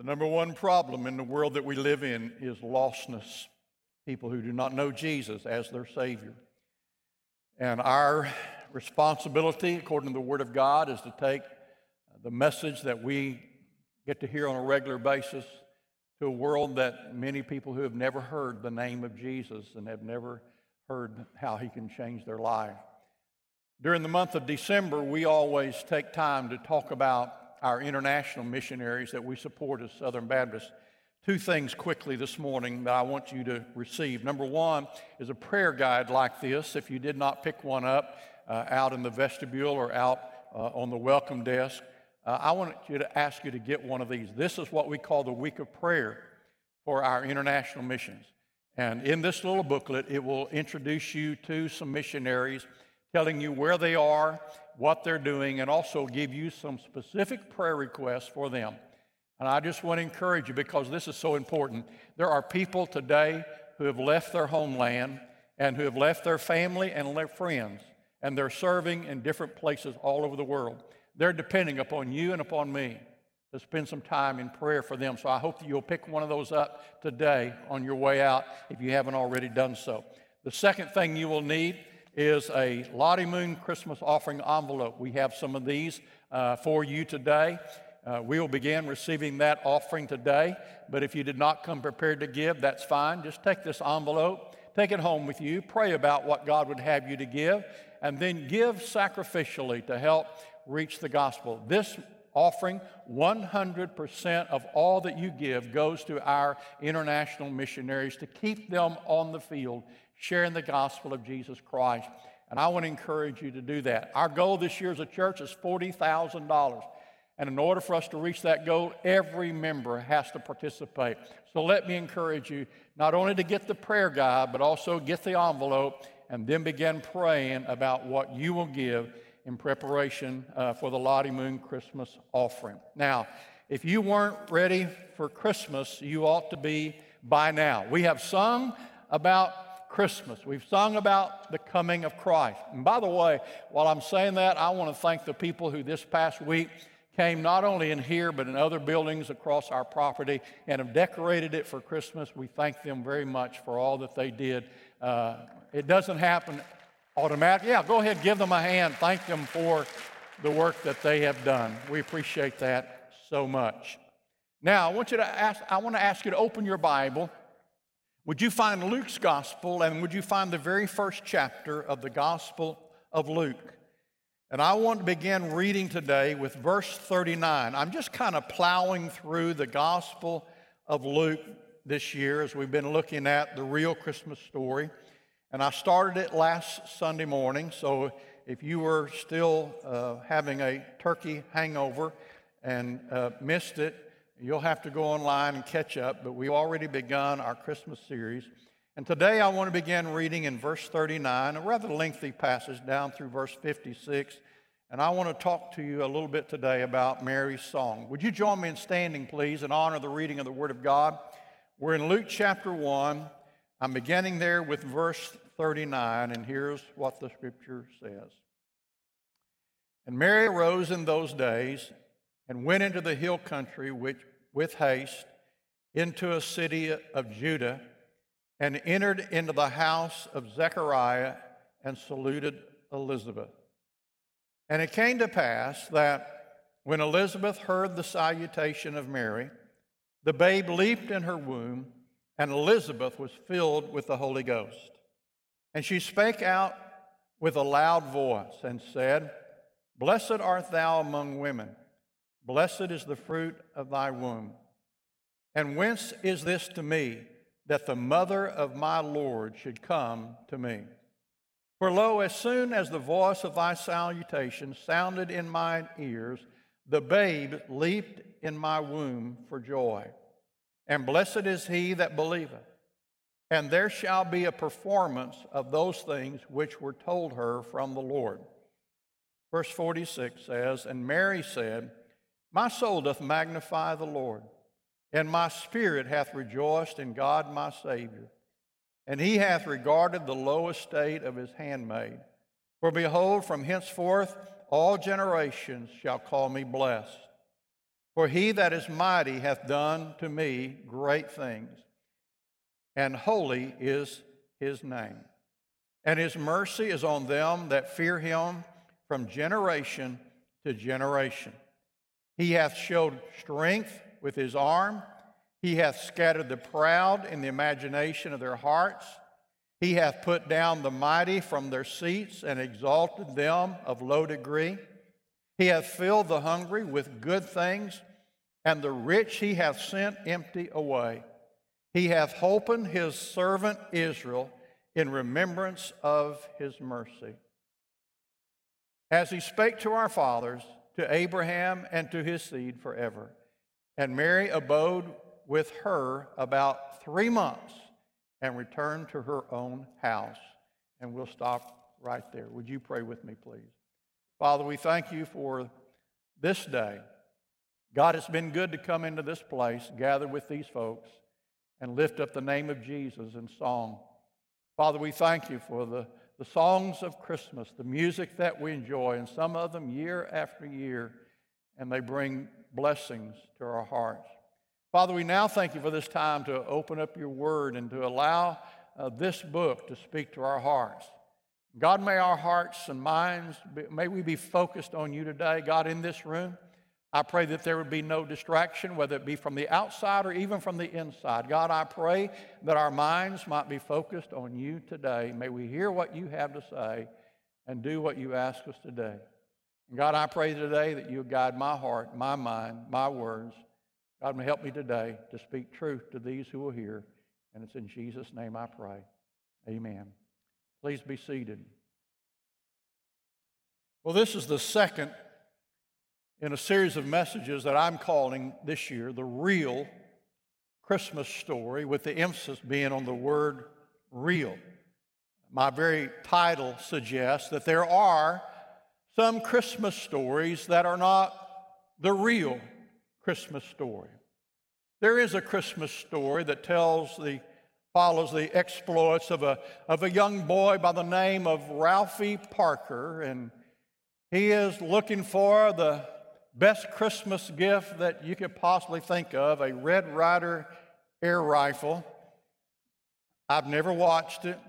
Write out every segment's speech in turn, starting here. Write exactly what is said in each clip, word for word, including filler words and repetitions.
number one problem in the world that we live in is lostness, people who do not know Jesus as their Savior. And our responsibility, according to the Word of God, is to take the message that we get to hear on a regular basis to a world that many people who have never heard the name of Jesus and have never heard how he can change their life. During the month of December, we always take time to talk about our international missionaries that we support as Southern Baptists. Two things quickly this morning that I want you to receive. Number one is a prayer guide like this. If you did not pick one up uh, out in the vestibule or out uh, on the welcome desk, uh, I want you to ask you to get one of these. This is what we call the Week of Prayer for our international missions. And in this little booklet, it will introduce you to some missionaries, telling you where they are, what they're doing, and also give you some specific prayer requests for them. And I just want to encourage you, because this is so important. There are people today who have left their homeland and who have left their family and their friends, and they're serving in different places all over the world. They're depending upon you and upon me to spend some time in prayer for them. So I hope that you'll pick one of those up today on your way out if you haven't already done so. The second thing you will need is a Lottie Moon Christmas offering envelope. We have some of these uh, for you today. Uh, we will begin receiving that offering today, but if you did not come prepared to give, that's fine. Just take this envelope, take it home with you, pray about what God would have you to give, and then give sacrificially to help reach the gospel. This offering, one hundred percent of all that you give goes to our international missionaries to keep them on the field, sharing the gospel of Jesus Christ. And I want to encourage you to do that. Our goal this year as a church is forty thousand dollars. And in order for us to reach that goal, every member has to participate. So let me encourage you not only to get the prayer guide, but also get the envelope and then begin praying about what you will give in preparation uh, for the Lottie Moon Christmas offering. Now, if you weren't ready for Christmas, you ought to be by now. We have sung about Christmas. We've sung about the coming of Christ. And by the way, while I'm saying that, I want to thank the people who this past week came not only in here, but in other buildings across our property and have decorated it for Christmas. We thank them very much for all that they did. Uh, it doesn't happen automatically. Yeah, go ahead, give them a hand. Thank them for the work that they have done. We appreciate that so much. Now, I want you to ask, I want to ask you to open your Bible. Would you find Luke's gospel, and would you find the very first chapter of the Gospel of Luke? And I want to begin reading today with verse thirty-nine. I'm just kind of plowing through the Gospel of Luke this year as we've been looking at the real Christmas story. And I started it last Sunday morning, so if you were still uh, having a turkey hangover and uh, missed it, you'll have to go online and catch up. But we've already begun our Christmas series. And today I want to begin reading in verse thirty-nine, a rather lengthy passage down through verse fifty-six. And I want to talk to you a little bit today about Mary's song. Would you join me in standing, please, in honor of the reading of the Word of God? We're in Luke chapter one. I'm beginning there with verse thirty-nine, and here's what the Scripture says. And Mary arose in those days and went into the hill country which, with haste into a city of Judah, and entered into the house of Zechariah and saluted Elizabeth. And it came to pass that when Elizabeth heard the salutation of Mary, the babe leaped in her womb, and Elizabeth was filled with the Holy Ghost. And she spake out with a loud voice and said, Blessed art thou among women, blessed is the fruit of thy womb. And whence is this to me, that the mother of my Lord should come to me? For lo, as soon as the voice of thy salutation sounded in mine ears, the babe leaped in my womb for joy. And blessed is he that believeth. And there shall be a performance of those things which were told her from the Lord. Verse forty-six says, And Mary said, My soul doth magnify the Lord, and my spirit hath rejoiced in God my Savior. And he hath regarded the low estate of his handmaid. For behold, from henceforth all generations shall call me blessed. For he that is mighty hath done to me great things, and holy is his name. And his mercy is on them that fear him from generation to generation. He hath showed strength with his arm. He hath scattered the proud in the imagination of their hearts. He hath put down the mighty from their seats and exalted them of low degree. He hath filled the hungry with good things, and the rich he hath sent empty away. He hath holpen his servant Israel in remembrance of his mercy, as he spake to our fathers, to Abraham and to his seed forever. And Mary abode with her about three months and returned to her own house. And we'll stop right there. Would you pray with me, please? Father, we thank you for this day. God, it's been good to come into this place, gather with these folks, and lift up the name of Jesus in song. Father, we thank you for the, the songs of Christmas, the music that we enjoy, and some of them year after year, and they bring blessings to our hearts. Father, we now thank you for this time to open up your word and to allow uh, this book to speak to our hearts. God, may our hearts and minds, be, may we be focused on you today. God, in this room, I pray that there would be no distraction, whether it be from the outside or even from the inside. God, I pray that our minds might be focused on you today. May we hear what you have to say and do what you ask us today. And God, I pray today that you guide my heart, my mind, my words. God, may help me today to speak truth to these who will hear. And it's in Jesus' name I pray. Amen. Please be seated. Well, this is the second in a series of messages that I'm calling this year the real Christmas story, with the emphasis being on the word real. My very title suggests that there are some Christmas stories that are not the real Christmas story. There is a Christmas story that tells the follows the exploits of a of a young boy by the name of Ralphie Parker, and he is looking for the best Christmas gift that you could possibly think of, a Red Ryder air rifle. I've never watched it.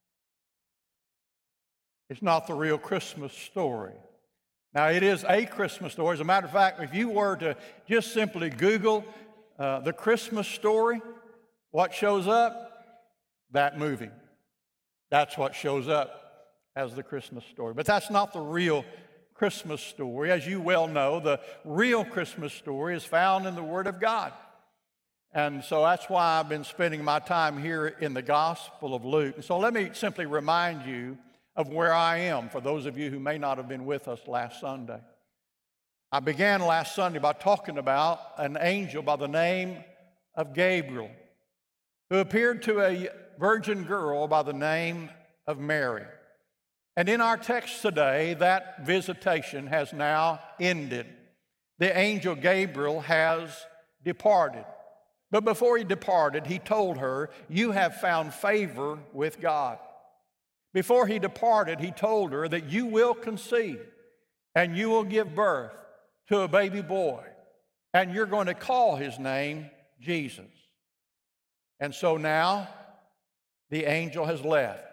It's not the real Christmas story. Now, it is a Christmas story. As a matter of fact, if you were to just simply Google uh, the Christmas story, what shows up? That movie. That's what shows up as the Christmas story. But that's not the real Christmas story. As you well know, the real Christmas story is found in the Word of God. And so that's why I've been spending my time here in the Gospel of Luke. And so let me simply remind you of where I am, for those of you who may not have been with us last Sunday. I began last Sunday by talking about an angel by the name of Gabriel, who appeared to a virgin girl by the name of Mary. And in our text today, that visitation has now ended. The angel Gabriel has departed. But before he departed, he told her, "You have found favor with God." Before he departed, he told her that you will conceive and you will give birth to a baby boy, and you're going to call his name Jesus. And so now the angel has left.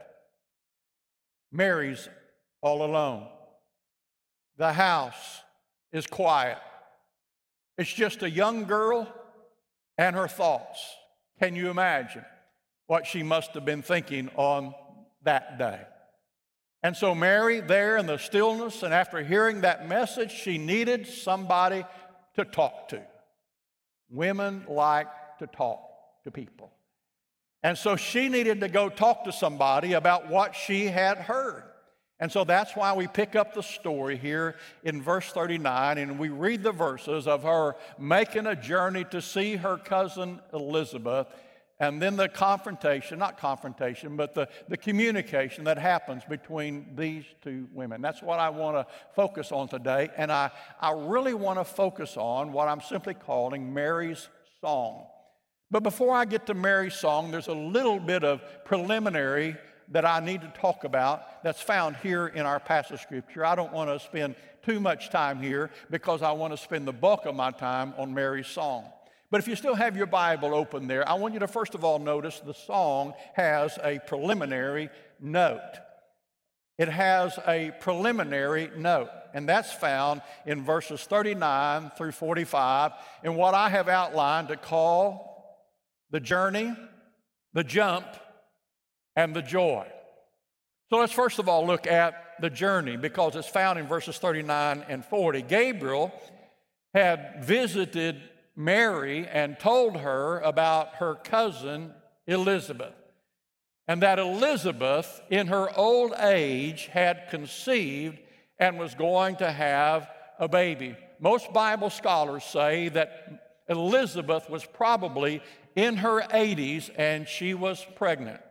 Mary's all alone. The house is quiet. It's just a young girl and her thoughts. Can you imagine what she must have been thinking on that day? And so Mary, there in the stillness, and after hearing that message, she needed somebody to talk to. Women like to talk to people. And so she needed to go talk to somebody about what she had heard. And so that's why we pick up the story here in verse thirty-nine, and we read the verses of her making a journey to see her cousin Elizabeth, and then the confrontation, not confrontation, but the, the communication that happens between these two women. That's what I want to focus on today, and I, I really want to focus on what I'm simply calling Mary's song. But before I get to Mary's song, there's a little bit of preliminary that I need to talk about that's found here in our passage of Scripture. I don't want to spend too much time here because I want to spend the bulk of my time on Mary's song. But if you still have your Bible open there, I want you to first of all notice the song has a preliminary note. It has a preliminary note, and that's found in verses thirty-nine through forty-five in what I have outlined to call the journey, the jump, and the joy. So let's first of all look at the journey because it's found in verses thirty-nine and forty. Gabriel had visited Mary and told her about her cousin Elizabeth, and that Elizabeth in her old age had conceived and was going to have a baby. Most Bible scholars say that Elizabeth was probably in her eighties and she was pregnant.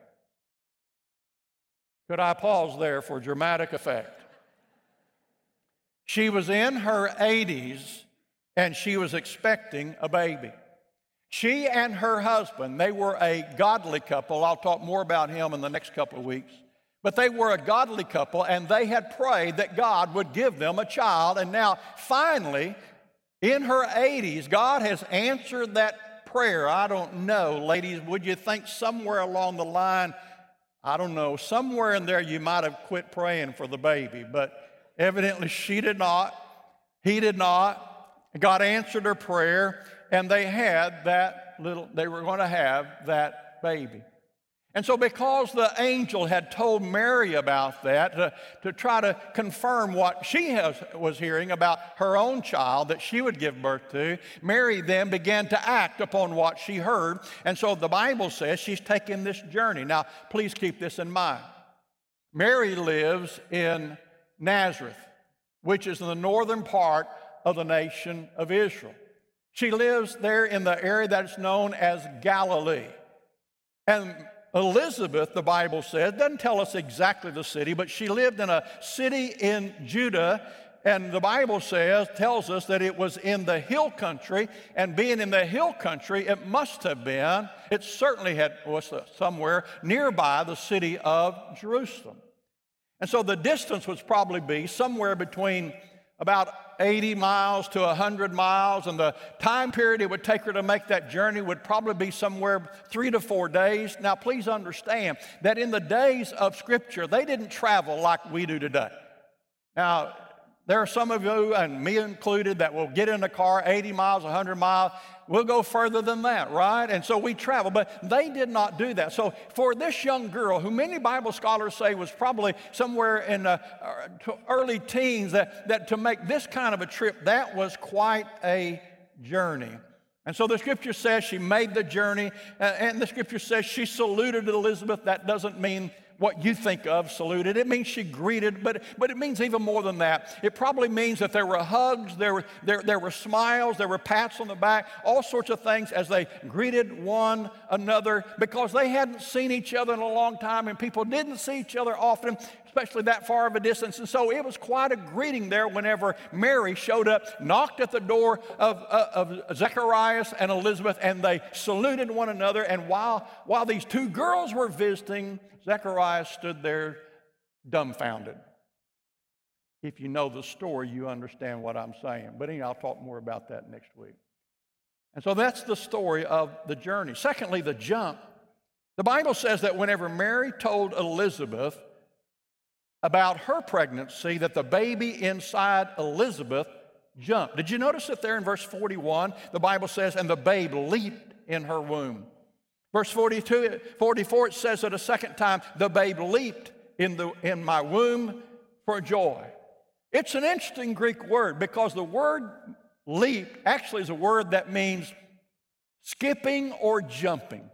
Could I pause there for dramatic effect? She was in her eighties and she was expecting a baby. She and her husband, they were a godly couple. I'll talk more about him in the next couple of weeks. But they were a godly couple, and they had prayed that God would give them a child. And now, finally, in her eighties, God has answered that prayer. I don't know, ladies, would you think somewhere along the line, I don't know, somewhere in there you might have quit praying for the baby. But evidently she did not. He did not. God answered her prayer, and they had that little, they were going to have that baby. And so because the angel had told Mary about that, to, to try to confirm what she has, was hearing about her own child that she would give birth to, Mary then began to act upon what she heard. And so the Bible says she's taken this journey. Now, please keep this in mind. Mary lives in Nazareth, which is in the northern part of the nation of Israel. She lives there in the area that's known as Galilee. And Elizabeth, the Bible says, doesn't tell us exactly the city, but she lived in a city in Judah, and the Bible says, tells us that it was in the hill country, and being in the hill country, it must have been, it certainly had, was somewhere nearby the city of Jerusalem. And so the distance would probably be somewhere between about eighty miles to one hundred miles, and the time period it would take her to make that journey would probably be somewhere three to four days. Now, please understand that in the days of Scripture, they didn't travel like we do today. Now, there are some of you, and me included, that will get in a car eighty miles, one hundred miles. We'll go further than that, right? And so we travel, but they did not do that. So for this young girl, who many Bible scholars say was probably somewhere in the early teens, that, that to make this kind of a trip, that was quite a journey. And so the Scripture says she made the journey, and the Scripture says she saluted Elizabeth. That doesn't mean what you think of, saluted. It means she greeted, but, but it means even more than that. It probably means that there were hugs, there were, there, there were smiles, there were pats on the back, all sorts of things as they greeted one another because they hadn't seen each other in a long time, and people didn't see each other often, especially that far of a distance. And so it was quite a greeting there whenever Mary showed up, knocked at the door of, of, of Zacharias and Elizabeth, and they saluted one another. And while, while these two girls were visiting, Zacharias stood there dumbfounded. If you know the story, you understand what I'm saying. But anyway, I'll talk more about that next week. And so that's the story of the journey. Secondly, the jump. The Bible says that whenever Mary told Elizabeth about her pregnancy, that the baby inside Elizabeth jumped. Did you notice that there in verse forty-one, the Bible says, and the babe leaped in her womb. Verse forty-two, forty-four, it says that a second time, the babe leaped in, the, in my womb for joy. It's an interesting Greek word because the word leap actually is a word that means skipping or jumping.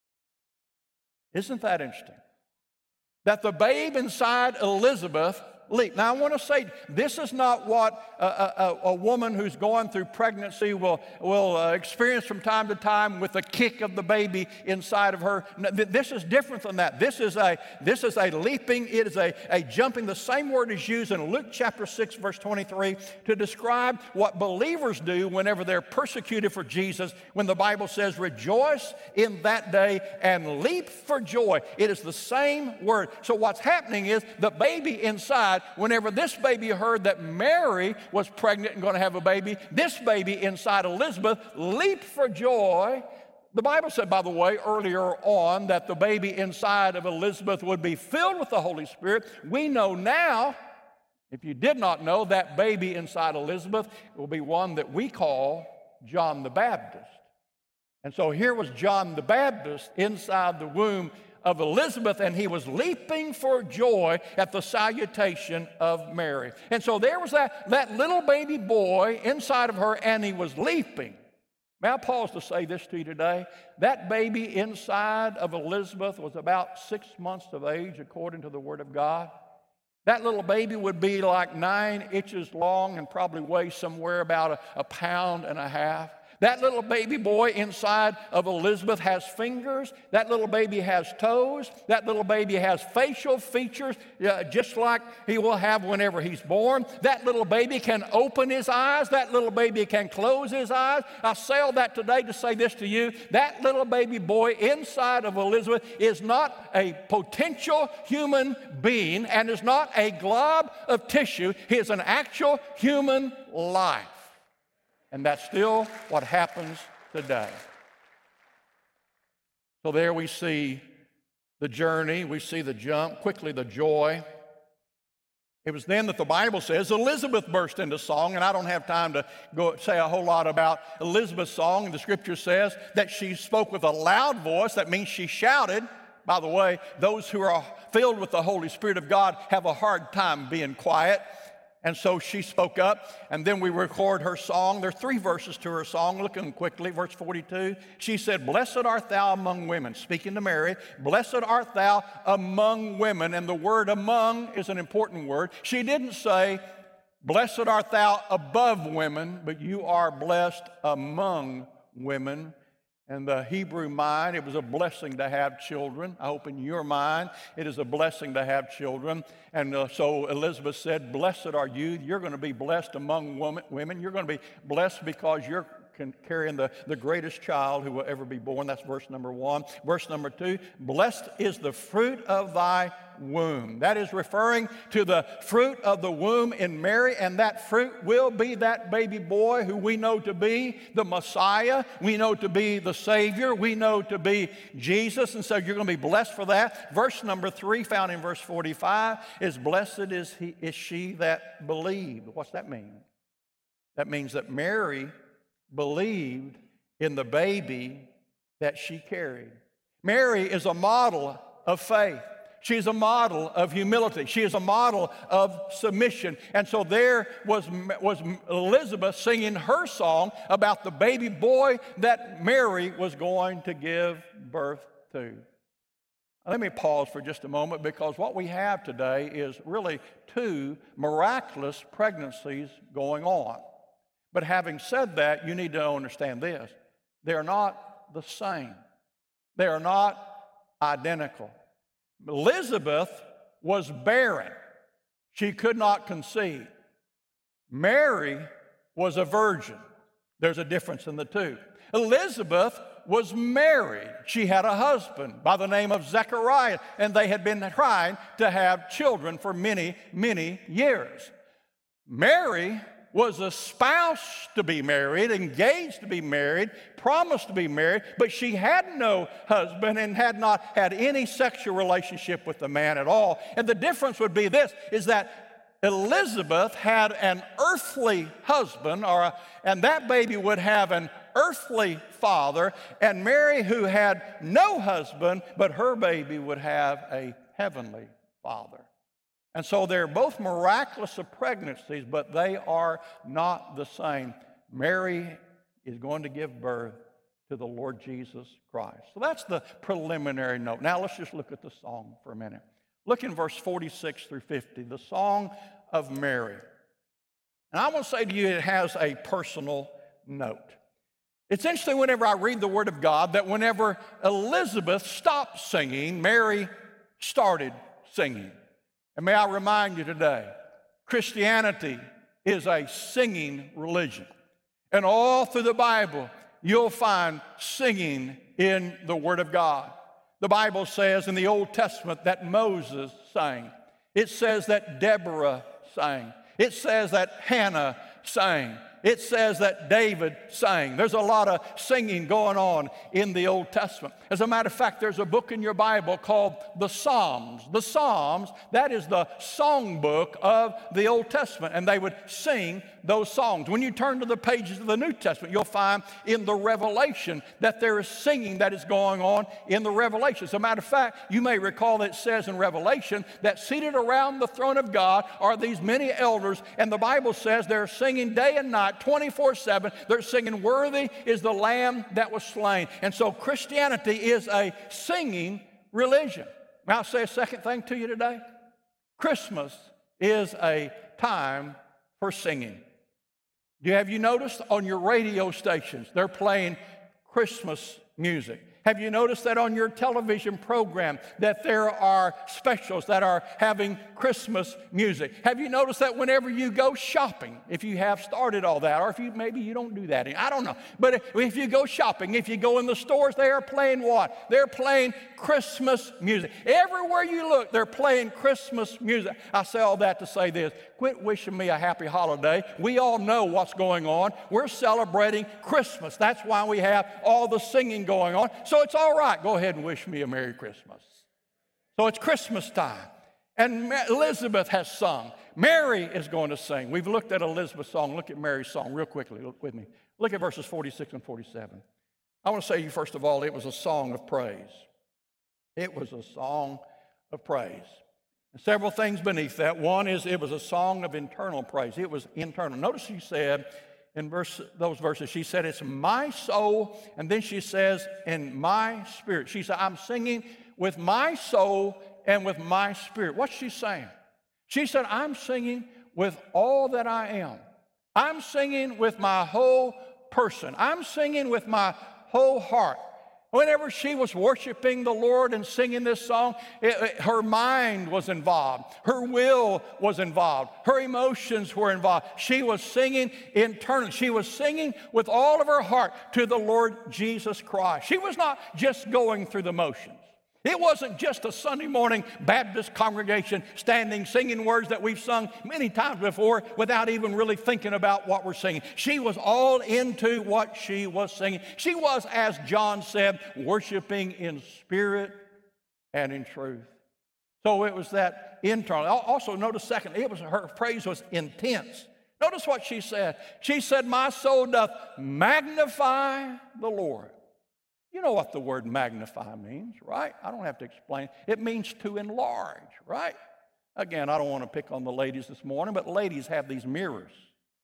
Isn't that interesting? That the babe inside Elizabeth, leap. Now, I want to say this is not what a, a, a woman who's going through pregnancy will, will uh, experience from time to time with the kick of the baby inside of her. No, th- this is different than that. This is a, this is a leaping. It is a, a jumping. The same word is used in Luke chapter six, verse twenty-three, to describe what believers do whenever they're persecuted for Jesus, when the Bible says, rejoice in that day and leap for joy. It is the same word. So what's happening is the baby inside, whenever this baby heard that Mary was pregnant and going to have a baby, this baby inside Elizabeth leaped for joy. The Bible said, by the way, earlier on that the baby inside of Elizabeth would be filled with the Holy Spirit. We know now, if you did not know, that baby inside Elizabeth will be one that we call John the Baptist. And so here was John the Baptist inside the womb of Elizabeth, and he was leaping for joy at the salutation of Mary. And so there was that, that little baby boy inside of her, and he was leaping. May I pause to say this to you today? That baby inside of Elizabeth was about six months of age, according to the Word of God. That little baby would be like nine inches long and probably weigh somewhere about a, a pound and a half. That little baby boy inside of Elizabeth has fingers. That little baby has toes. That little baby has facial features, uh, just like he will have whenever he's born. That little baby can open his eyes. That little baby can close his eyes. I say all that today to say this to you. That little baby boy inside of Elizabeth is not a potential human being and is not a glob of tissue. He is an actual human life. And that's still what happens today. So there we see the journey, we see the jump, quickly the joy. It was then that the Bible says Elizabeth burst into song, and I don't have time to go say a whole lot about Elizabeth's song. The scripture says that she spoke with a loud voice. That means she shouted. By the way, those who are filled with the Holy Spirit of God have a hard time being quiet. And so she spoke up, and then we record her song. There are three verses to her song. Look at them quickly. Verse forty-two, she said, blessed art thou among women. Speaking to Mary, blessed art thou among women. And the word among is an important word. She didn't say, blessed art thou above women, but you are blessed among women. In the Hebrew mind, it was a blessing to have children. I hope in your mind, it is a blessing to have children. And uh, so Elizabeth said, blessed are you. You're going to be blessed among women. You're going to be blessed because you're carrying the, the greatest child who will ever be born. That's verse number one. Verse number two, blessed is the fruit of thy womb. That is referring to the fruit of the womb in Mary, and that fruit will be that baby boy who we know to be the Messiah. We know to be the Savior. We know to be Jesus, and so you're going to be blessed for that. Verse number three, found in verse forty-five, is blessed is, he, is she that believed. What's that mean? That means that Mary believed in the baby that she carried. Mary is a model of faith. She's a model of humility. She is a model of submission. And so there was, was Elizabeth singing her song about the baby boy that Mary was going to give birth to. Let me pause for just a moment, because what we have today is really two miraculous pregnancies going on. But having said that, you need to understand this. They're not the same. They are not identical. Elizabeth was barren. She could not conceive. Mary was a virgin. There's a difference in the two. Elizabeth was married. She had a husband by the name of Zechariah, and they had been trying to have children for many, many years. Mary was a spouse to be married, engaged to be married, promised to be married, but she had no husband and had not had any sexual relationship with the man at all. And the difference would be this, is that Elizabeth had an earthly husband, or a, and that baby would have an earthly father, and Mary, who had no husband, but her baby would have a heavenly father. And so they're both miraculous of pregnancies, but they are not the same. Mary is going to give birth to the Lord Jesus Christ. So that's the preliminary note. Now let's just look at the song for a minute. Look in verse forty-six through fifty, the Song of Mary. And I want to say to you, it has a personal note. It's interesting whenever I read the Word of God that whenever Elizabeth stopped singing, Mary started singing. And may I remind you today, Christianity is a singing religion. And all through the Bible, you'll find singing in the Word of God. The Bible says in the Old Testament that Moses sang. It says that Deborah sang. It says that Hannah sang. It says that David sang. There's a lot of singing going on in the Old Testament. As a matter of fact, there's a book in your Bible called the Psalms. The Psalms, that is the songbook of the Old Testament, and they would sing those songs. When you turn to the pages of the New Testament, you'll find in the Revelation that there is singing that is going on in the Revelation. As a matter of fact, you may recall that it says in Revelation that seated around the throne of God are these many elders, and the Bible says they're singing day and night, twenty-four seven. They're singing, "Worthy is the Lamb that was slain." And so Christianity is a singing religion. Now I'll say a second thing to you today. Christmas is a time for singing. Do you, have you noticed on your radio stations, they're playing Christmas music? Have you noticed that on your television program that there are specials that are having Christmas music? Have you noticed that whenever you go shopping, if you have started all that, or if you maybe you don't do that, I don't know. But if, if you go shopping, if you go in the stores, they are playing what? They're playing Christmas music. Everywhere you look, they're playing Christmas music. I say all that to say this. Quit wishing me a happy holiday. We all know what's going on. We're celebrating Christmas. That's why we have all the singing going on. So it's all right. Go ahead and wish me a Merry Christmas. So it's Christmas time. And Elizabeth has sung. Mary is going to sing. We've looked at Elizabeth's song. Look at Mary's song real quickly. Look with me. Look at verses forty-six and forty-seven. I want to say to you, first of all, it was a song of praise. It was a song of praise. And several things beneath that. One is it was a song of internal praise. It was internal. Notice she said in verse, those verses, she said, "It's my soul." And then she says, "In my spirit." She said, "I'm singing with my soul and with my spirit." What's she saying? She said, "I'm singing with all that I am. I'm singing with my whole person. I'm singing with my whole heart." Whenever she was worshiping the Lord and singing this song, it, it, her mind was involved. Her will was involved. Her emotions were involved. She was singing internally. She was singing with all of her heart to the Lord Jesus Christ. She was not just going through the motions. It wasn't just a Sunday morning Baptist congregation standing singing words that we've sung many times before without even really thinking about what we're singing. She was all into what she was singing. She was, as John said, worshiping in spirit and in truth. So it was that internal. Also, notice second, it was her praise was intense. Notice what she said. She said, "My soul doth magnify the Lord." You know what the word magnify means, right? I don't have to explain. It means to enlarge, right? Again, I don't want to pick on the ladies this morning, but ladies have these mirrors.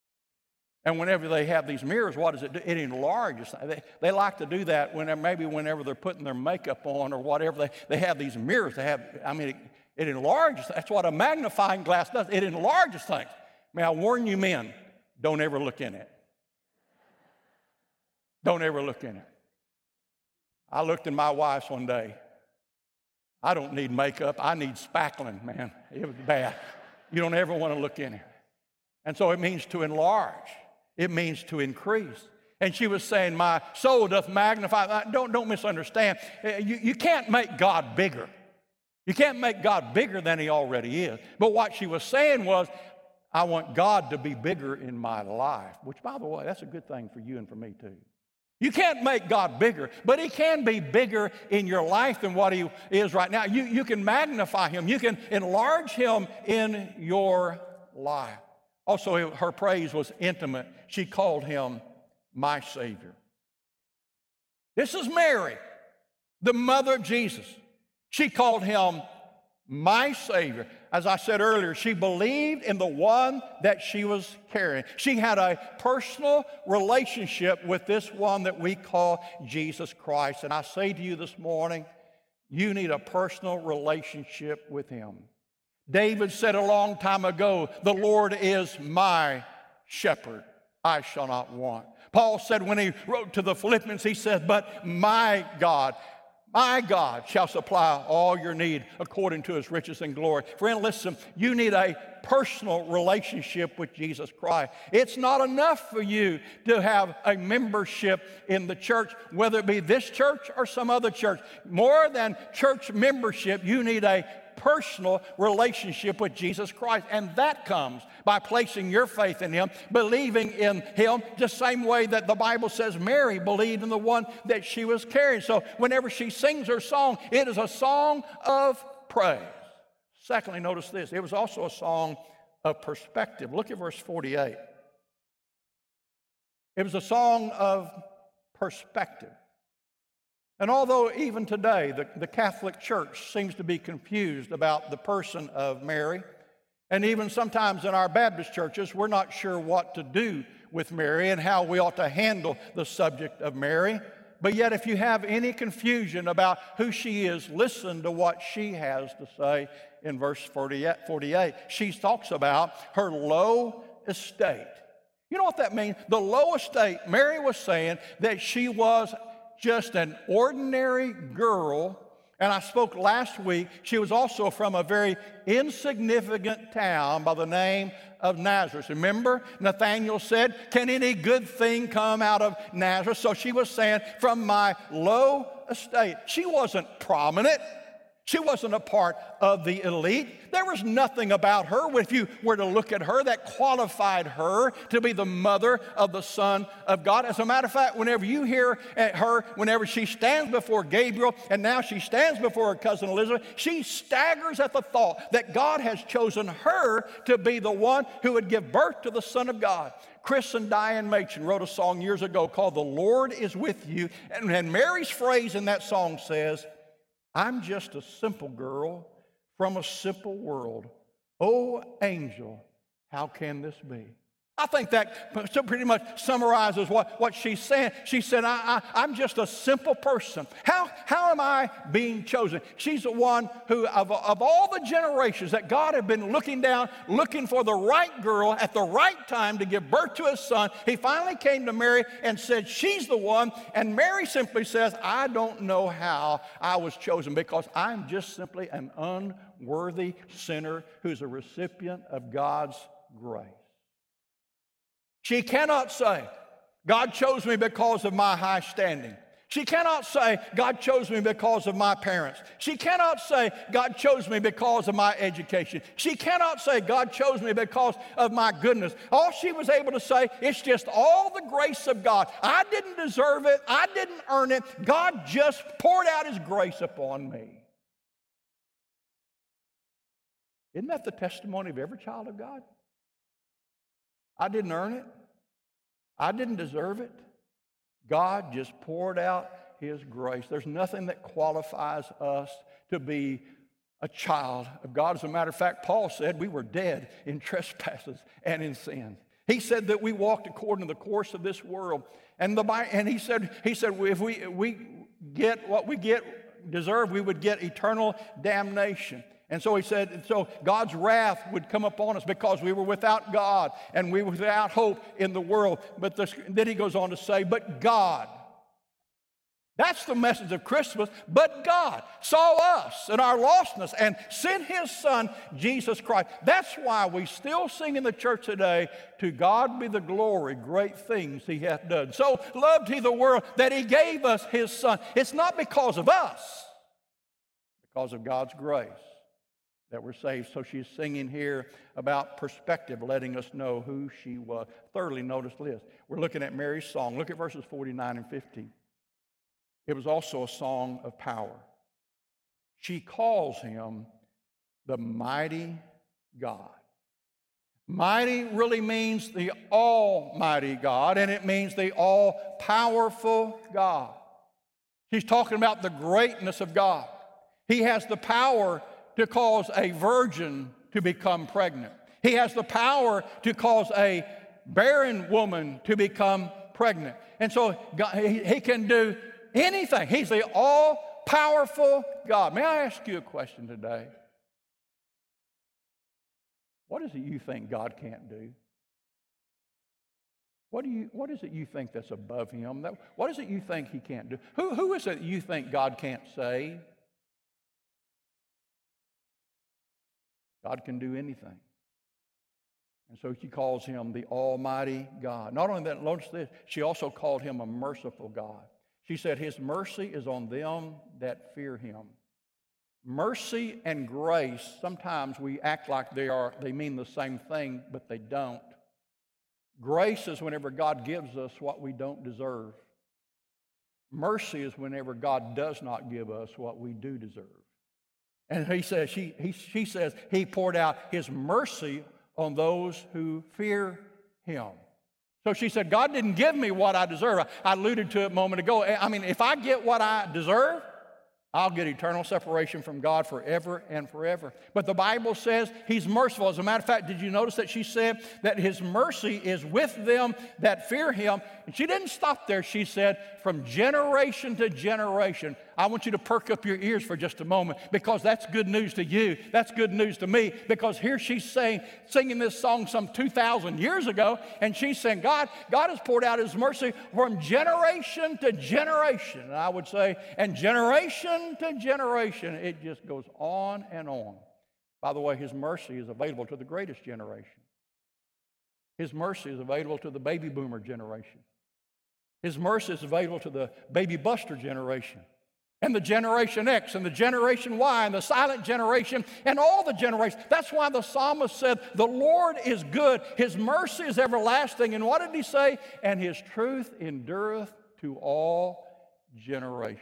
And whenever they have these mirrors, what does it do? It enlarges. They, they like to do that whenever, maybe whenever they're putting their makeup on or whatever. They, they have these mirrors. They have, I mean, it, it enlarges. That's what a magnifying glass does. It enlarges things. May I warn you men, don't ever look in it. Don't ever look in it. I looked in my wife's one day. I don't need makeup. I need spackling, man. It was bad. You don't ever want to look in it. And so it means to enlarge. It means to increase. And she was saying, "My soul doth magnify." Don't, don't misunderstand. You, you can't make God bigger. You can't make God bigger than he already is. But what she was saying was, I want God to be bigger in my life. Which, by the way, that's a good thing for you and for me too. You can't make God bigger, but he can be bigger in your life than what he is right now. You, you can magnify him. You can enlarge him in your life. Also, her praise was intimate. She called him my Savior. This is Mary, the mother of Jesus. She called him my Savior. As I said earlier, she believed in the one that she was carrying. She had a personal relationship with this one that we call Jesus Christ. And I say to you this morning, You need a personal relationship with Him. David said a long time ago, the Lord is my shepherd. I shall not want. Paul said when he wrote to the Philippians, he said, but my God, my God shall supply all your need according to His riches and glory. Friend, listen, you need a personal relationship with Jesus Christ. It's not enough for you to have a membership in the church, whether it be this church or some other church. More than church membership, you need a personal relationship with Jesus Christ. And that comes by placing your faith in Him, believing in Him, the same way that the Bible says Mary believed in the one that she was carrying. So whenever she sings her song, it is a song of praise. Secondly, notice this. It was also a song of perspective. Look at verse forty-eight. It was a song of perspective. And although even today the, the Catholic Church seems to be confused about the person of Mary, and even sometimes in our Baptist churches, we're not sure what to do with Mary and how we ought to handle the subject of Mary. But yet, if you have any confusion about who she is, listen to what she has to say in verse forty-eight. She talks about her low estate. You know what that means? The low estate, Mary was saying that she was just an ordinary girl. And I spoke last week, she was also from a very insignificant town by the name of Nazareth. Remember, Nathanael said, can any good thing come out of Nazareth? So she was saying, from my low estate. She wasn't prominent. She wasn't a part of the elite. There was nothing about her, if you were to look at her, that qualified her to be the mother of the Son of God. As a matter of fact, whenever you hear at her, whenever she stands before Gabriel, and now she stands before her cousin Elizabeth, she staggers at the thought that God has chosen her to be the one who would give birth to the Son of God. Chris and Diane Machen wrote a song years ago called The Lord is With You. And, and Mary's phrase in that song says, I'm just a simple girl from a simple world. Oh, angel, how can this be? I think that pretty much summarizes what, what she's saying. She said, I, I, I'm just a simple person. How, how am I being chosen? She's the one who, of, of all the generations that God had been looking down, looking for the right girl at the right time to give birth to His Son, He finally came to Mary and said, she's the one. And Mary simply says, I don't know how I was chosen because I'm just simply an unworthy sinner who's a recipient of God's grace. She cannot say, God chose me because of my high standing. She cannot say, God chose me because of my parents. She cannot say, God chose me because of my education. She cannot say, God chose me because of my goodness. All she was able to say, it's just all the grace of God. I didn't deserve it. I didn't earn it. God just poured out His grace upon me. Isn't that the testimony of every child of God? I didn't earn it. I didn't deserve it. God just poured out His grace. There's nothing that qualifies us to be a child of God. As a matter of fact, Paul said we were dead in trespasses and in sins. He said that we walked according to the course of this world. And the and he said, he said if we, we get what we get deserve, we would get eternal damnation. And so he said, so God's wrath would come upon us because we were without God and we were without hope in the world. But this, then he goes on to say, but God, that's the message of Christmas, but God saw us in our lostness and sent His Son, Jesus Christ. That's why we still sing in the church today, to God be the glory, great things He hath done. So loved He the world that He gave us His Son. It's not because of us, because of God's grace that we're saved. So she's singing here about perspective, letting us know who she was. Thirdly, notice this. We're looking at Mary's song. Look at verses forty-nine and fifty. It was also a song of power. She calls Him the mighty God. Mighty really means the almighty God, and it means the all-powerful God. She's talking about the greatness of God. He has the power to cause a virgin to become pregnant. He has the power to cause a barren woman to become pregnant. And so God, he, he can do anything. He's the all powerful God. May I ask you a question today? What is it you think God can't do? What do you, what is it you think that's above him? That, what is it you think he can't do? Who, who is it you think God can't save? God can do anything. And so she calls him the Almighty God. Not only that, notice this, she also called him a merciful God. She said his mercy is on them that fear him. Mercy and grace, sometimes we act like they are, they mean the same thing, but they don't. Grace is whenever God gives us what we don't deserve. Mercy is whenever God does not give us what we do deserve. And he says, she, he, she says, he poured out his mercy on those who fear him. So she said, God didn't give me what I deserve. I, I alluded to it a moment ago. I mean, if I get what I deserve, I'll get eternal separation from God forever and forever. But the Bible says he's merciful. As a matter of fact, did you notice that she said that his mercy is with them that fear him? And she didn't stop there. She said, from generation to generation. I want you to perk up your ears for just a moment, because that's good news to you. That's good news to me, because here she's saying, singing this song some two thousand years ago, and she's saying, God, God has poured out his mercy from generation to generation. And I would say, and generation to generation, it just goes on and on. By the way, his mercy is available to the greatest generation. His mercy is available to the baby boomer generation. His mercy is available to the baby buster generation, and the Generation X, and the Generation Y, and the silent generation, and all the generations. That's why the psalmist said, the Lord is good, his mercy is everlasting. And what did he say? And his truth endureth to all generations.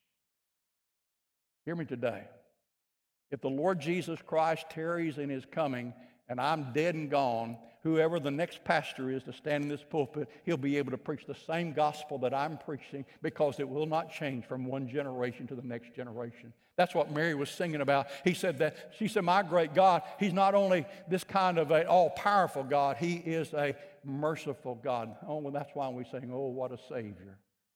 Hear me today. If the Lord Jesus Christ tarries in his coming, and I'm dead and gone, whoever the next pastor is to stand in this pulpit, he'll be able to preach the same gospel that I'm preaching, because it will not change from one generation to the next generation. That's what Mary was singing about. He said that, she said, my great God, he's not only this kind of an all-powerful God, he is a merciful God. Oh, well, that's why we sing, oh, what a Savior.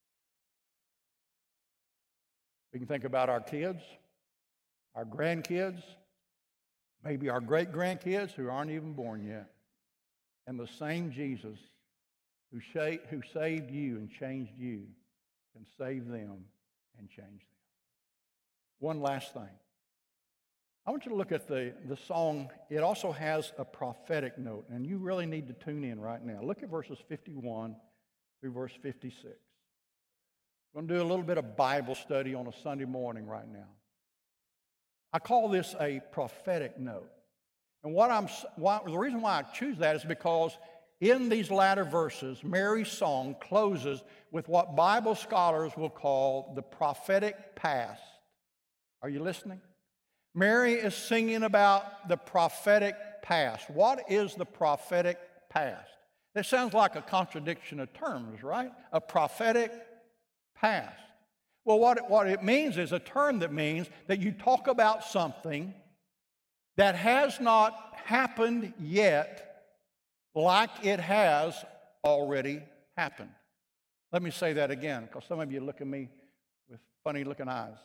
We can think about our kids, our grandkids, maybe our great-grandkids who aren't even born yet. And the same Jesus who, sh- who saved you and changed you can save them and change them. One last thing. I want you to look at the, the song. It also has a prophetic note, and you really need to tune in right now. Look at verses fifty-one through verse fifty-six. We're going to do a little bit of Bible study on a Sunday morning right now. I call this a prophetic note. And what I'm, why, the reason why I choose that is because in these latter verses, Mary's song closes with what Bible scholars will call the prophetic past. Are you listening? Mary is singing about the prophetic past. What is the prophetic past? That sounds like a contradiction of terms, right? A prophetic past. Well, what it, what it means is a term that means that you talk about something that has not happened yet, like it has already happened. Let me say that again, because some of you look at me with funny looking eyes.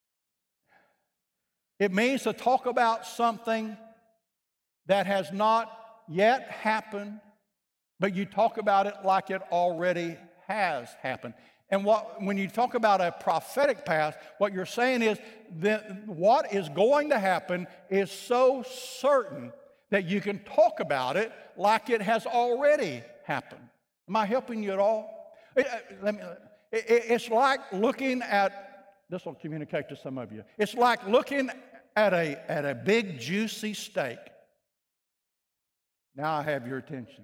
It means to talk about something that has not yet happened, but you talk about it like it already has happened. And what, when you talk about a prophetic past, what you're saying is that what is going to happen is so certain that you can talk about it like it has already happened. Am I helping you at all? It, let me, it, it's like looking at, this will communicate to some of you. It's like looking at a, at a big juicy steak. Now I have your attention.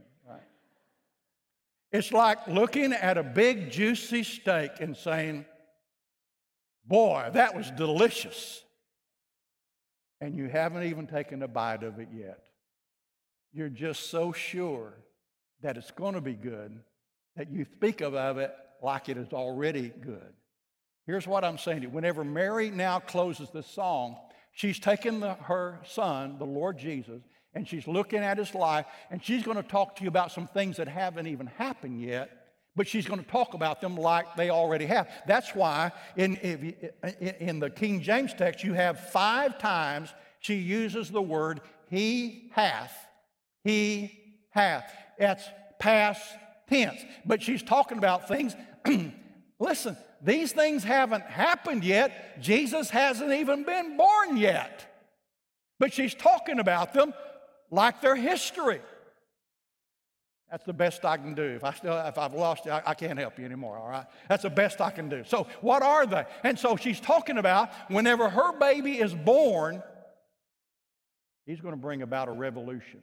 It's like looking at a big, juicy steak and saying, boy, that was delicious. And you haven't even taken a bite of it yet. You're just so sure that it's going to be good that you speak of it like it is already good. Here's what I'm saying to you. Whenever Mary now closes this song, she's taken the, her son, the Lord Jesus, and she's looking at his life, and she's going to talk to you about some things that haven't even happened yet, But she's going to talk about them like they already have. That's why in, in the King James text, you have five times she uses the word he hath. He hath. That's past tense. But she's talking about things. Listen, these things haven't happened yet. Jesus hasn't even been born yet. But she's talking about them like they're history. That's the best I can do. If, I still, if I've lost you, I, I can't help you anymore, all right? That's the best I can do. So what are they? And so she's talking about whenever her baby is born, he's going to bring about a revolution.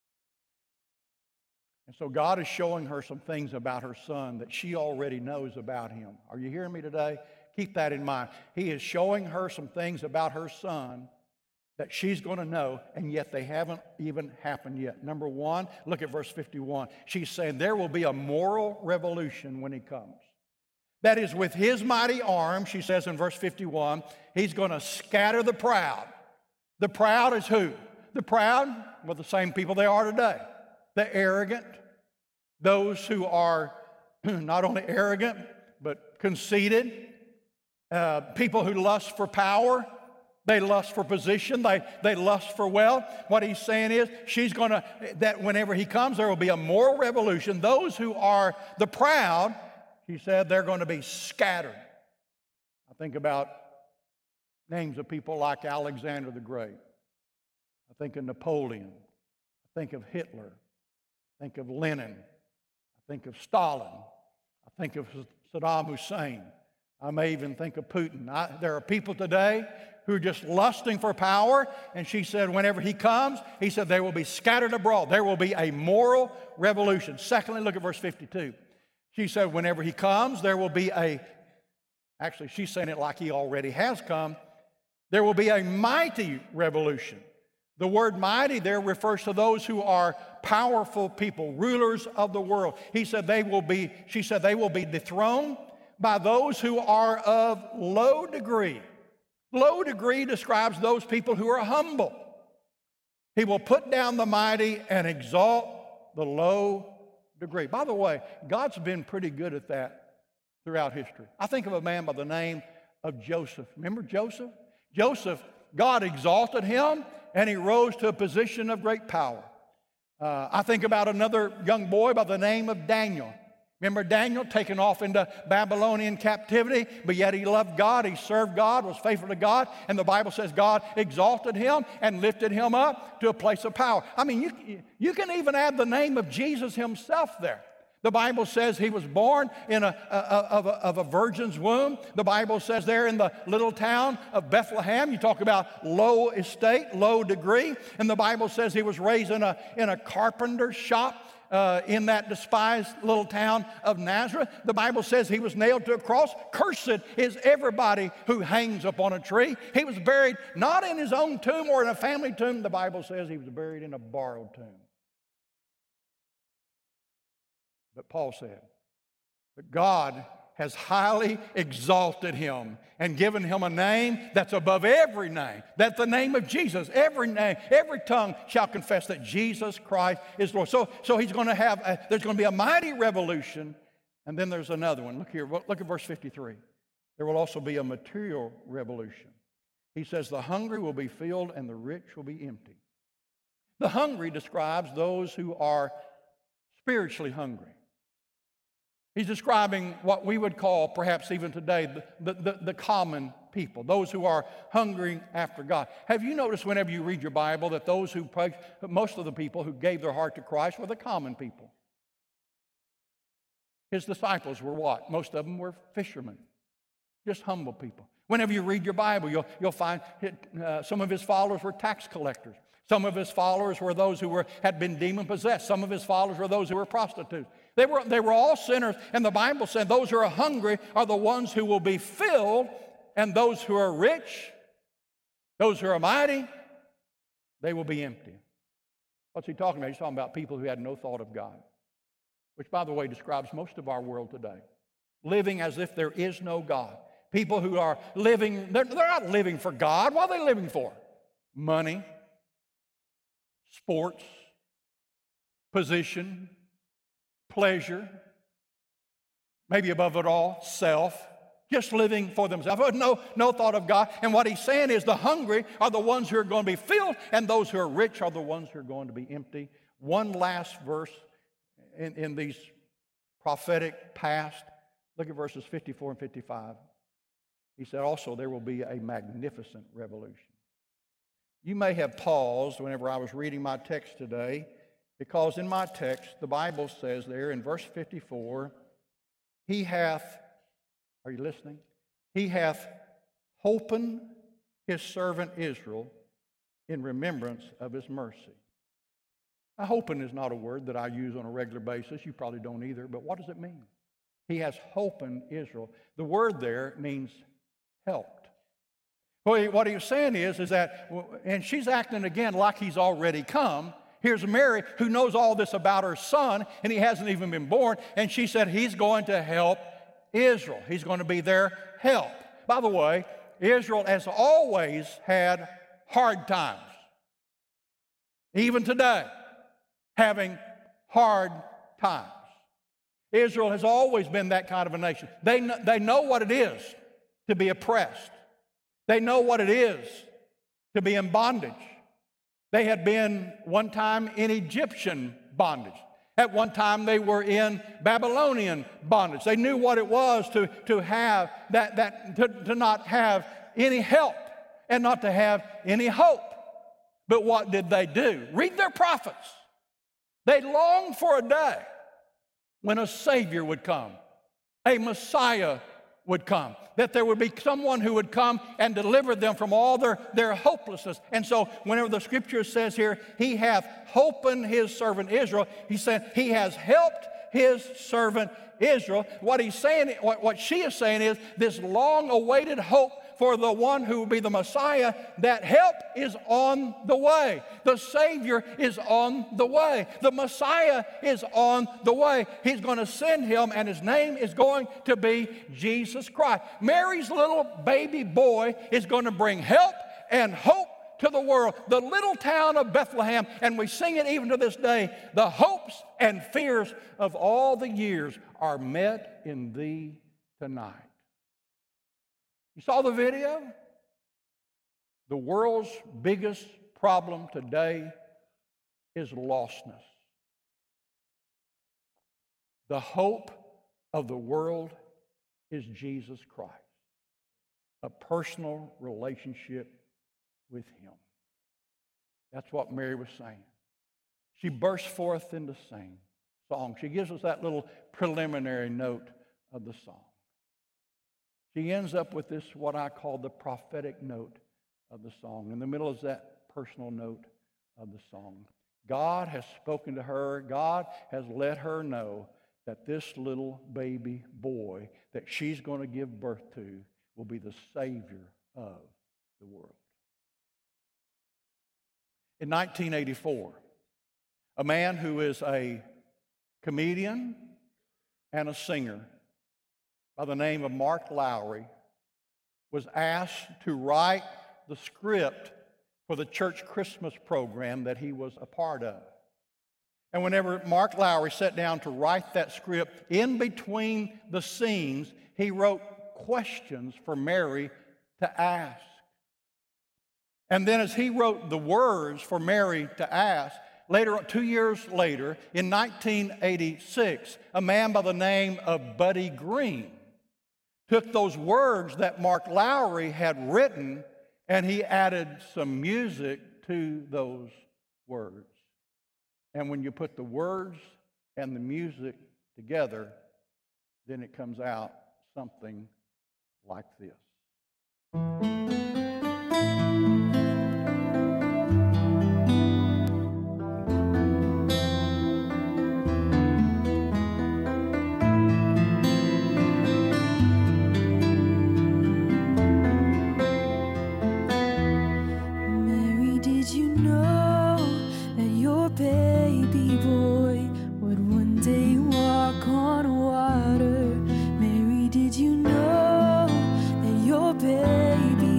And so God is showing her some things about her son that she already knows about him. Are you hearing me today? Keep that in mind. He is showing her some things about her son that she's going to know, and yet they haven't even happened yet. Number one, look at verse fifty-one. She's saying there will be a moral revolution when he comes. That is, with his mighty arm, she says in verse fifty-one, he's going to scatter the proud. The proud is who? The proud, well, the same people they are today. The arrogant, those who are not only arrogant, but conceited, uh, people who lust for power. They lust for position. They, they lust for wealth. What he's saying is she's going to, that whenever he comes, there will be a moral revolution. Those who are the proud, he said, they're going to be scattered. I think about names of people like Alexander the Great. I think of Napoleon. I think of Hitler. I think of Lenin. I think of Stalin. I think of Saddam Hussein. I may even think of Putin. I, there are people today who are just lusting for power, and she said whenever he comes, he said they will be scattered abroad. There will be a moral revolution. Secondly, look at verse fifty-two. She said whenever he comes, there will be a, actually she's saying it like he already has come, there will be a mighty revolution. The word mighty there refers to those who are powerful people, rulers of the world. He said they will be, she said they will be dethroned by those who are of low degree. Low degree describes those people who are humble. He will put down the mighty and exalt the low degree. By the way, God's been pretty good at that throughout history. I think of a man by the name of Joseph. Remember Joseph? Joseph, God exalted him and he rose to a position of great power. Uh, I think about another young boy by the name of Daniel. Remember Daniel taken off into Babylonian captivity, but yet he loved God, he served God, was faithful to God, and the Bible says God exalted him and lifted him up to a place of power. I mean, you, you can even add the name of Jesus himself there. The Bible says he was born in a, a, of, a, of a virgin's womb. The Bible says there in the little town of Bethlehem, you talk about low estate, low degree, and the Bible says he was raised in a, in a carpenter's shop. Uh, in that despised little town of Nazareth. The Bible says he was nailed to a cross. Cursed is everybody who hangs upon a tree. He was buried not in his own tomb or in a family tomb. The Bible says he was buried in a borrowed tomb. But Paul said, but God has highly exalted him and given him a name that's above every name. That's the name of Jesus. Every name, every tongue shall confess that Jesus Christ is Lord. So, so he's going to have, a, there's going to be a mighty revolution. And then there's another one. Look here, look at verse fifty-three. There will also be a material revolution. He says the hungry will be filled and the rich will be empty. The hungry describes those who are spiritually hungry. He's describing what we would call, perhaps even today, the, the, the common people, those who are hungering after God. Have you noticed whenever you read your Bible that those who, most of the people who gave their heart to Christ were the common people? His disciples were what? Most of them were fishermen, just humble people. Whenever you read your Bible, you'll, you'll find uh, some of his followers were tax collectors. Some of his followers were those who were, had been demon-possessed. Some of his followers were those who were prostitutes. They were, they were all sinners, and the Bible said those who are hungry are the ones who will be filled, and those who are rich, those who are mighty, they will be empty. What's he talking about? He's talking about people who had no thought of God, which, by the way, describes most of our world today. Living as if there is no God. People who are living, they're, they're not living for God. What are they living for? Money, sports, position, pleasure, maybe above it all, self, just living for themselves, no, no thought of God. And what he's saying is the hungry are the ones who are going to be filled, and those who are rich are the ones who are going to be empty. One last verse in, in these prophetic past. Look at verses fifty-four and fifty-five. He said, also, there will be a magnificent revolution. You may have paused whenever I was reading my text today, because in my text, the Bible says there in verse fifty-four, he hath, are you listening? He hath holpen his servant Israel in remembrance of his mercy. Now, holpen is not a word that I use on a regular basis. You probably don't either, but what does it mean? He has holpen Israel. The word there means helped. Well, what he's saying is, is that, and she's acting again like he's already come. Here's Mary, who knows all this about her son, and he hasn't even been born, and she said he's going to help Israel. He's going to be their help. By the way, Israel has always had hard times. Even today, having hard times. Israel has always been that kind of a nation. They know, they know what it is to be oppressed. They know what it is to be in bondage. They had been one time in Egyptian bondage. At one time they were in Babylonian bondage. They knew what it was to, to have that, that to, to not have any help and not to have any hope. But what did they do? Read their prophets. They longed for a day when a Savior would come, a Messiah would come, that there would be someone who would come and deliver them from all their, their hopelessness. And so whenever the scripture says here, he hath holpen his servant Israel, he said he has helped his servant Israel. What he's saying, what, what she is saying is this long-awaited hope for the one who will be the Messiah, that help is on the way. The Savior is on the way. The Messiah is on the way. He's going to send him, and his name is going to be Jesus Christ. Mary's little baby boy is going to bring help and hope to the world. The little town of Bethlehem, and we sing it even to this day, the hopes and fears of all the years are met in thee tonight. You saw the video? The world's biggest problem today is lostness. The hope of the world is Jesus Christ, a personal relationship with him. That's what Mary was saying. She burst forth into sing, song. She gives us that little preliminary note of the song. She ends up with this, what I call the prophetic note of the song. In the middle is that personal note of the song. God has spoken to her. God has let her know that this little baby boy that she's going to give birth to will be the Savior of the world. In nineteen eighty-four, a man who is a comedian and a singer by the name of Mark Lowry was asked to write the script for the church Christmas program that he was a part of. And whenever Mark Lowry sat down to write that script, in between the scenes, he wrote questions for Mary to ask. And then as he wrote the words for Mary to ask, later, two years later, in nineteen eighty-six, a man by the name of Buddy Green took those words that Mark Lowry had written and he added some music to those words. And when you put the words and the music together, then it comes out something like this. Baby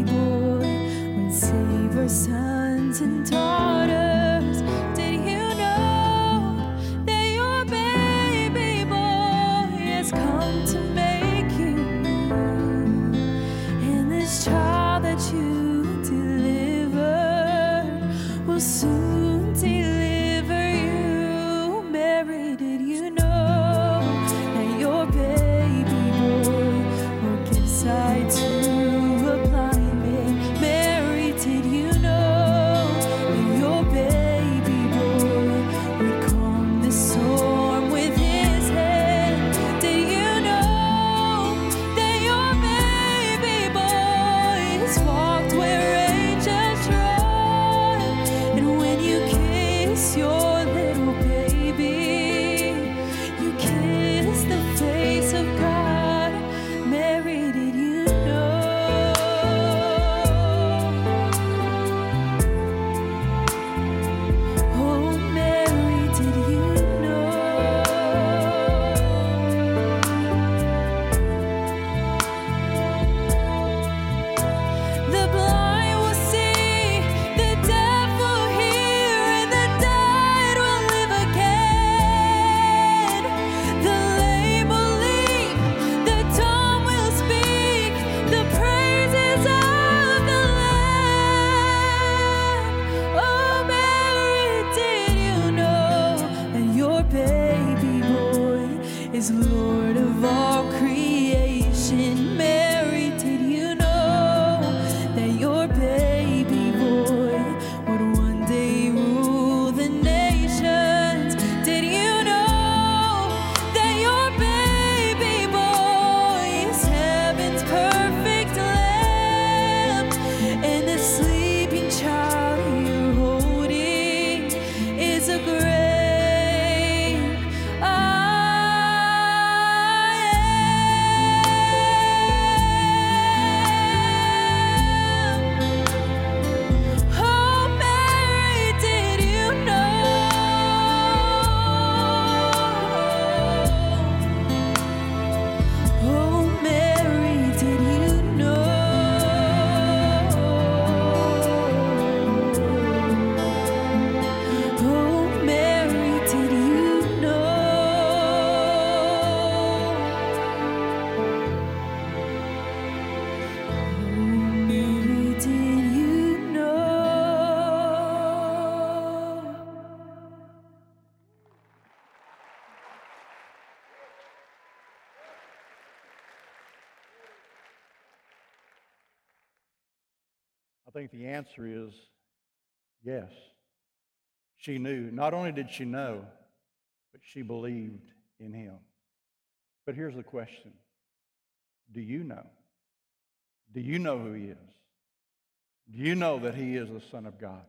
think the answer is yes. She knew. Not only did she know, but she believed in him. But here's the question. Do you know? Do you know who he is? Do you know that he is the Son of God?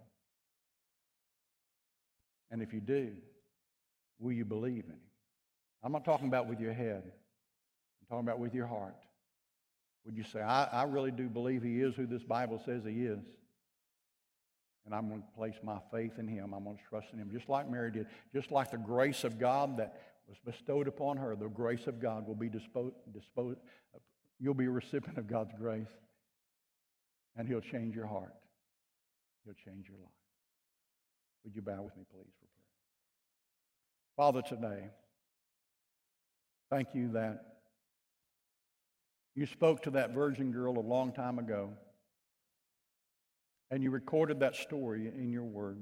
And if you do, will you believe in him? I'm not talking about with your head. I'm talking about with your heart. Would you say, I, I really do believe he is who this Bible says he is? And I'm going to place my faith in him. I'm going to trust in him, just like Mary did. Just like the grace of God that was bestowed upon her, the grace of God will be disposed, disposed you'll be a recipient of God's grace, and he'll change your heart. He'll change your life. Would you bow with me, please, for prayer? Father, today, thank you that you spoke to that virgin girl a long time ago, and you recorded that story in your word.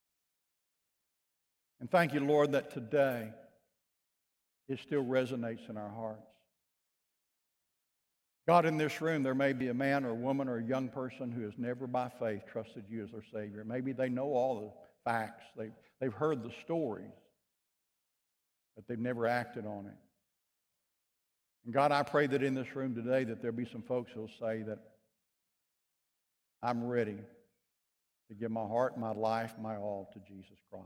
And thank you, Lord, that today it still resonates in our hearts. God, in this room, there may be a man or a woman or a young person who has never by faith trusted you as their Savior. Maybe they know all the facts. They've, they've heard the stories, but they've never acted on it. And God, I pray that in this room today that there'll be some folks who will say that I'm ready to give my heart, my life, my all to Jesus Christ.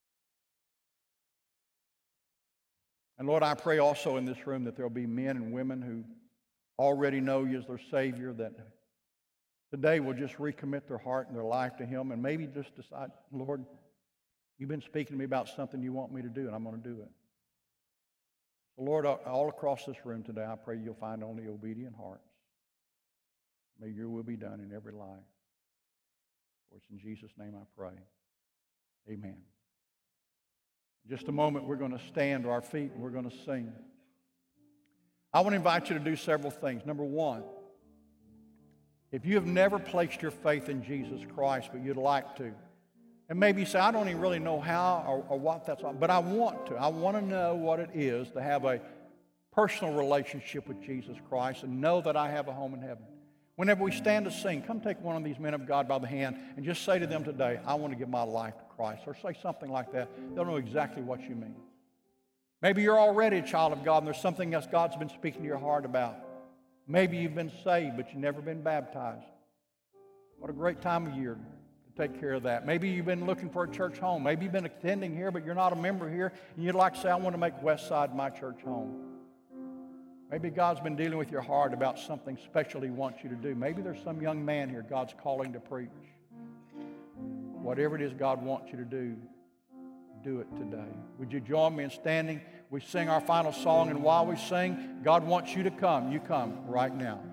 And Lord, I pray also in this room that there'll be men and women who already know you as their Savior, that today will just recommit their heart and their life to him, and maybe just decide, Lord, you've been speaking to me about something you want me to do, and I'm going to do it. So Lord, all across this room today, I pray you'll find only obedient hearts. May your will be done in every life. For it's in Jesus' name I pray. Amen. In just a moment, we're going to stand to our feet and we're going to sing. I want to invite you to do several things. Number one, if you have never placed your faith in Jesus Christ, but you'd like to, and maybe you say, I don't even really know how or, or what that's all, but I want to. I want to know what it is to have a personal relationship with Jesus Christ and know that I have a home in heaven. Whenever we stand to sing, come take one of these men of God by the hand and just say to them today, I want to give my life to Christ, or say something like that. They'll know exactly what you mean. Maybe you're already a child of God and there's something else God's been speaking to your heart about. Maybe you've been saved, but you've never been baptized. What a great time of year to take care of that. Maybe you've been looking for a church home. Maybe you've been attending here, but you're not a member here, and you'd like to say, I want to make Westside my church home. Maybe God's been dealing with your heart about something special he wants you to do. Maybe there's some young man here God's calling to preach. Whatever it is God wants you to do, do it today. Would you join me in standing? We sing our final song, and while we sing, God wants you to come. You come right now.